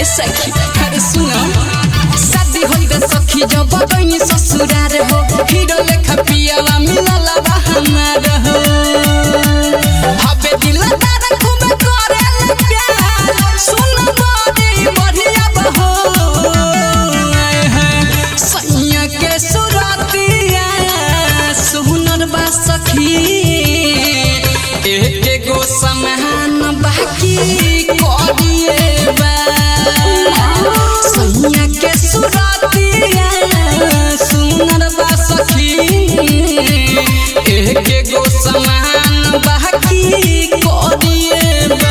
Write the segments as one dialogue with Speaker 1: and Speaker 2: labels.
Speaker 1: सखी अरे सुनो शादी होइबे सखी जब गइनी ससुरार हो हीरो लेखा पियावा मिलल बा हमार हो हबे दिलदार खूब करेला प्यार सुन बड़ी बढ़िया बहो सैया के सुरतिया सुनर बा सखी एक गो समान बाकी करिए बा सैया के सुरतिया सुनर बा सखी एक गो समान बाकी करिए बा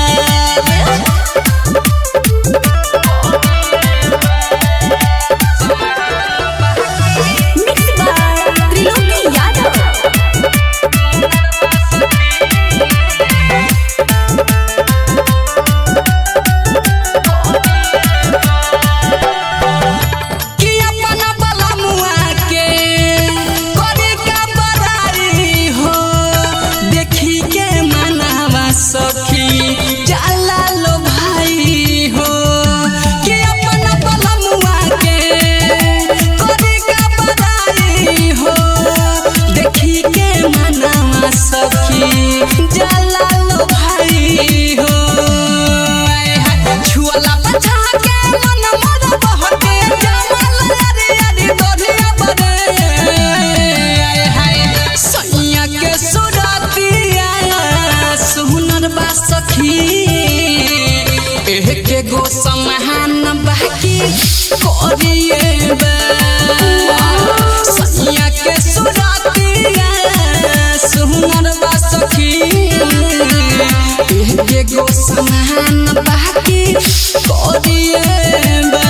Speaker 1: एक गो समान बाकी करिए बा सैया के सुरतिया सुनर बा सखी एक गो समान बाकी करिए बा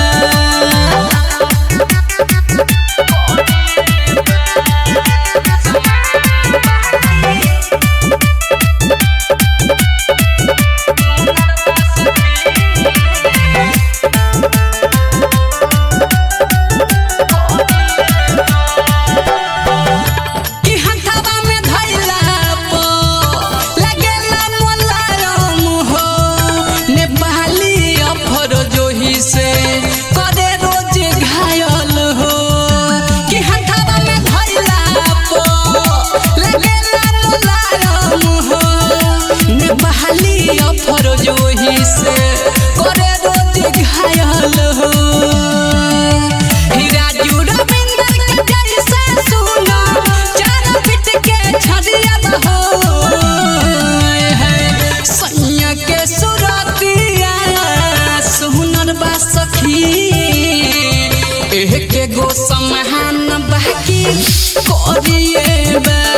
Speaker 1: जोही से करे रोज घायल हो हीरा जुड़विंदर के जैसे सुनो चार पिट के छड़िया हो सैया के सुरतिया सुनर बा सखी एक गो समान बाकी करिए बा